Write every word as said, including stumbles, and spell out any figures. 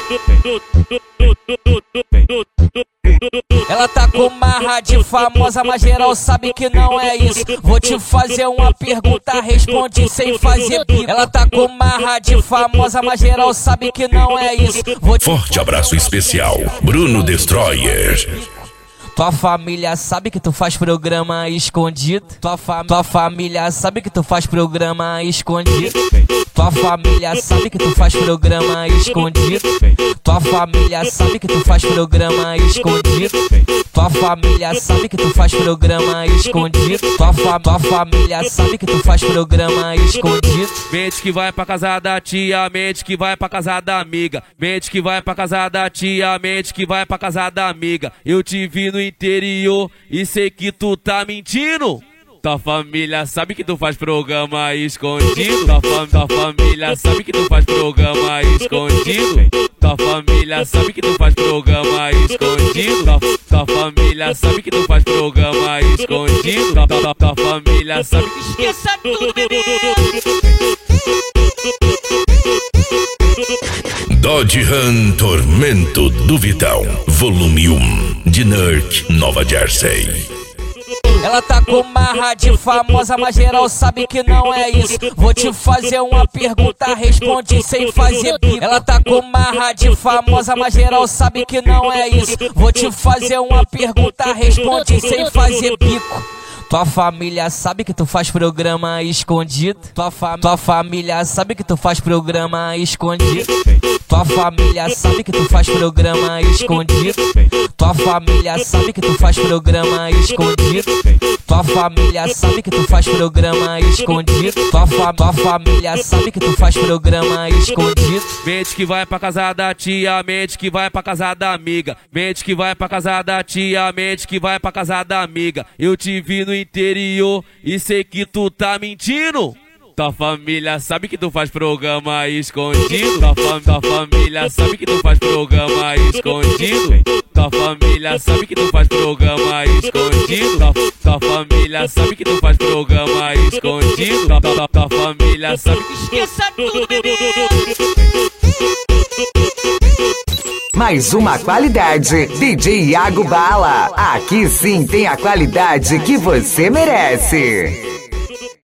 Ela tá com marra de famosa, mas geral sabe que não é isso. Vou te fazer uma pergunta, responde sem fazer bico. Ela tá com marra de famosa, mas geral sabe que não é isso. Vou te... Forte abraço especial, Bruno Destroyer. Tua família sabe que tu faz programa escondido. Tua, fa tua família sabe que tu faz programa escondido. Tua família sabe que tu faz programa escondido. Tua família sabe que tu faz programa escondido. Tua família sabe que tu faz programa escondido. Tua, fa tua família sabe que tu faz programa escondido. Mente que vai pra casa da tia, mente que vai pra casa da amiga. Mente que vai pra casa da tia, mente que vai pra casa da amiga. Eu te vi no interior e sei que tu tá mentindo. Tua família sabe que tu faz programa escondido. Tua, fam tua família sabe que tu faz programa escondido. Tua família sabe que tu faz programa escondido. Tua, tua família sabe que tu faz programa escondido. Tua, tua, tua família sabe que esqueça tudo, bebê. Dodge Ram Tormento do Vitão, volume um, de Newark, Nova Jersey. Ela tá com marra de famosa, mas geral sabe que não é isso. Vou te fazer uma pergunta, responde sem fazer bico. Ela tá com marra de famosa, mas geral sabe que não é isso. Vou te fazer uma pergunta, responde sem fazer bico. Tua família sabe que tu faz programa escondido. Tua, fa tua família sabe que tu faz programa escondido. Tua família sabe que tu faz programa escondido. Tua família sabe que tu faz programa escondido. Tua família sabe que tu faz programa escondido. Tua, fa tua família sabe que tu faz programa escondido. Mente que vai pra casa da tia, mente que vai pra casa da amiga. Mente que vai pra casa da tia, mente que vai pra casa da amiga. Eu te vi no interior e sei que tu tá mentindo. Tua família sabe que tu faz programa escondido. Tua, fam tua família sabe que tu faz programa escondido. Tua família sabe que tu faz programa escondido. Tua, tua família sabe que tu faz programa escondido. Tua, tua, tua família sabe que esqueça tudo, bebê. Mais uma qualidade, D J Iago Bala. Aqui sim tem a qualidade que você merece.